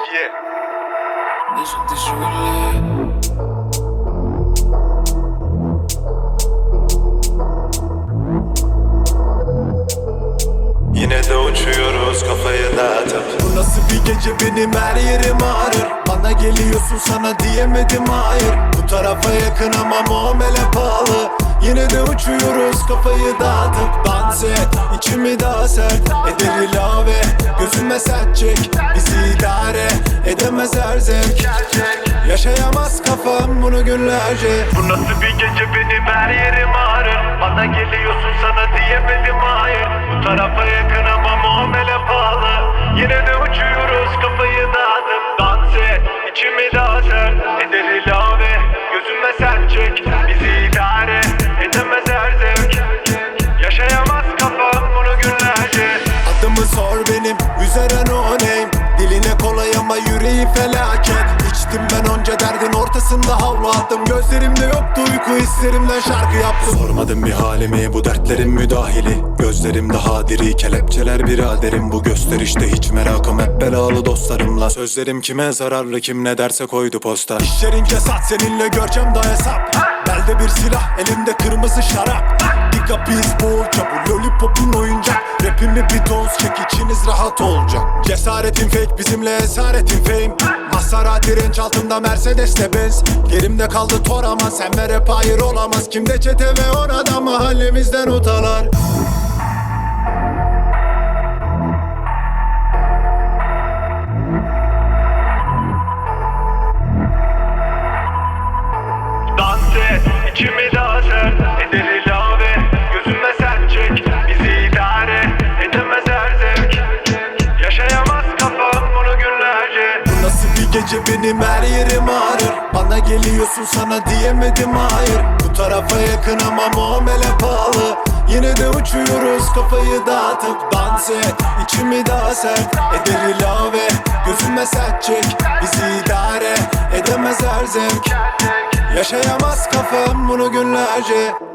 Yine de uçuyoruz kafayı dağıtıp. Bu nasıl bir gece, benim her yerim ağrır. Bana geliyorsun, sana diyemedim hayır. Bu tarafa yakın ama muamele pahalı. Yine de uçuyoruz kafayı dağıtıp. Dans et, içimi daha sert eder ilave. Gözüme sert çek, bizi idare edemez her zevk. Yaşayamaz kafam bunu günlerce. Bu nasıl bir gece, benim her yerim ağrır. Bana geliyorsun, sana diyemedim hayır. Bu tarafa yakın ama muamele pahalı. Yine de uçuyoruz kafayı dağıtıp. Dans et, içimi daha sert eder ilave. Gözüme sert çek, bizi idare edemez her zevk. Yaşayamaz kafam bunu günlerce. Adımı sor benim, üzere no name. Diline kolay ama yüreği felaket. İçtim ben onca derdin ortasında havlu attım. Gözlerimde yoktu uyku, hislerimden şarkı yaptım. Sormadım bir halimi, bu dertlerin müdahili. Gözlerim daha diri, kelepçeler biraderim. Bu gösterişte hiç merakım, hep belalı dostlarımla. Sözlerim kime zararlı, kim ne derse koydu posta. İşlerin kesat, seninle göreceğim daha hesap. Belde bir silah, elimde kırmızı şarap. Diga baseballca, bu lollipopun oyuncak. Rapimi bir doz çek, içiniz rahat olacak. Cesaretin fake, bizimle esaretin fame. Maserati renç altında Mercedes'le Benz. Gerimde kaldı tor ama sen ve rap hayır olamaz. Kimde çete ve orada mahallemizden utalar. Dans et, içimi daha sert eder ilave. Gözüme sert çek, bizi idare edemez her zevk. Yaşayamaz kafam bunu günlerce. Bu nasıl bir gece, benim her yerim ağrır. Bana geliyorsun, sana diyemedim hayır. Bu tarafa yakın ama muamele pahalı. Yine de uçuyoruz kafayı dağıtıp. Dans et, içimi daha sert eder ilave. Gözüme sert çek, bizi idare edemez her zevk. Yaşayamaz kafam bunu günlerce.